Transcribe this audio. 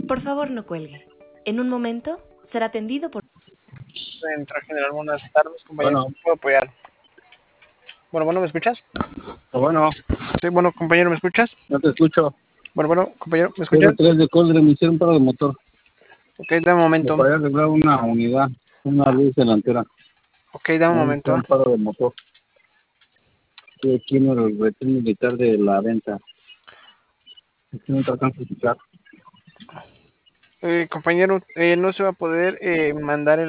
Por favor, no cuelgue. En un momento será atendido por... Central General, buenas tardes, compañero. Bueno. ¿Puedo apoyar? Bueno, ¿me escuchas? Bueno, Sí, bueno, compañero, ¿me escuchas? no te escucho. Bueno, compañero, ¿me escuchas? 03 de Coldre, me hicieron paro de motor. Ok, dame un Me momento. podía arreglar una unidad, una luz delantera. Ok, dame un Me momento. hicieron paro de motor. Estoy aquí en el retén militar de la venta. Aquí no te alcanzo a explicar. Compañero, no se va a poder mandar el